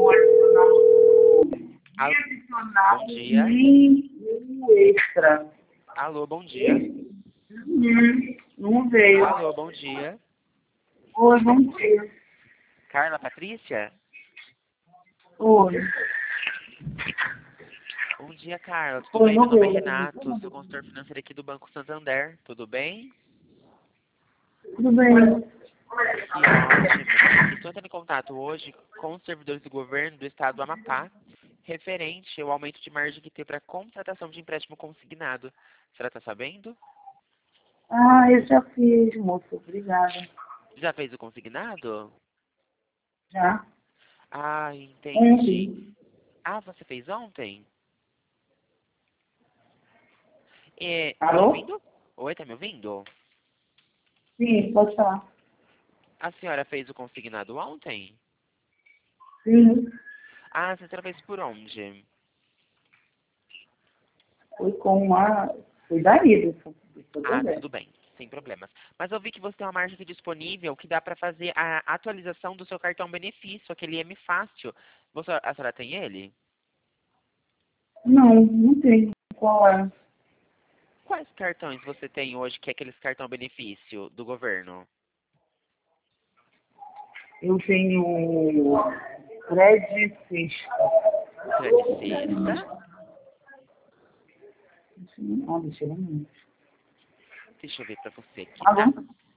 Alô, adicionar bom dia. um extra. Alô, bom dia. Não veio. Alô, bom dia. Oi, bom dia. Carla Patrícia? Oi. Bom dia, Carla. Tudo Oi, bem? não Meu nome é veio. Renato, sou consultor financeiro aqui do Banco Santander. Tudo bem? Tudo bem. Que ótimo. Estou entrando em contato hoje com os servidores do governo do estado do Amapá, referente ao aumento de margem que tem para contratação de empréstimo consignado. A senhora está sabendo? Ah, eu já fiz, moço. Obrigada. Já fez o consignado? Já? Ah, entendi. Ontem. Ah, você fez ontem? Tá me Alô? ouvindo? Oi, tá me ouvindo? Sim, pode falar. A senhora fez o consignado ontem? Sim. Ah, a senhora fez por onde? Foi com a... Foi daí, Ah, tudo bem, sem problemas. Mas eu vi que você tem uma margem aqui disponível que dá para fazer a atualização do seu cartão benefício, aquele M Fácil. A senhora tem ele? Não, não tem. Qual é? Quais cartões você tem hoje que é aqueles cartão benefício do governo? Eu tenho Fred Sexta. Será de sexta? Não, deixa eu ver. Deixa eu ver para você aqui, Alô? tá?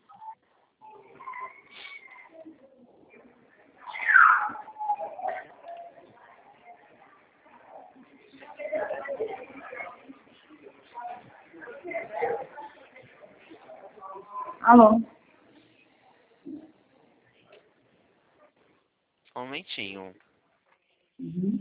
Alô? Só um momentinho. Uhum.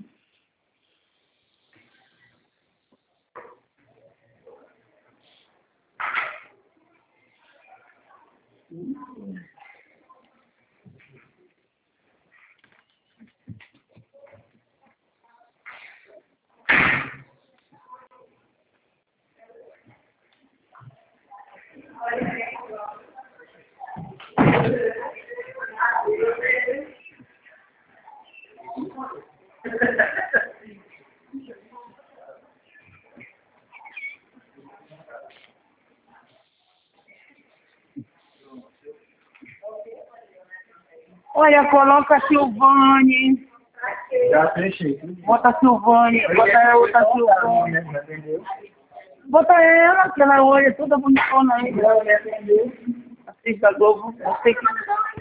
Olha, coloca a Silvane. Já fechei. Bota a Silvane. Bota a outra Silvane. Bota ela, que ela olha toda bonitona aí. Assiste a Globo. Eu sei que...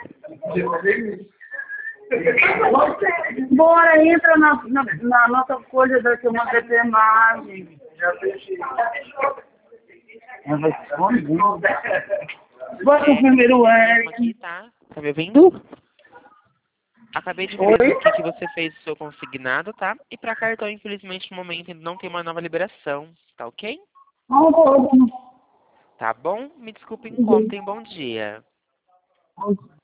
Bora, entra na nossa coisa da semana de enfermagem. Já fechei. Ela vai se esconder. Bota o primeiro Mesmo Eric. aqui, tá? Tá me ouvindo? Acabei de ver Oi? aqui que você fez o seu consignado, tá? E para cartão, infelizmente, no momento ainda não tem uma nova liberação, tá ok? Vamos, Tá bom? Me desculpem, contem, bom dia. vamos.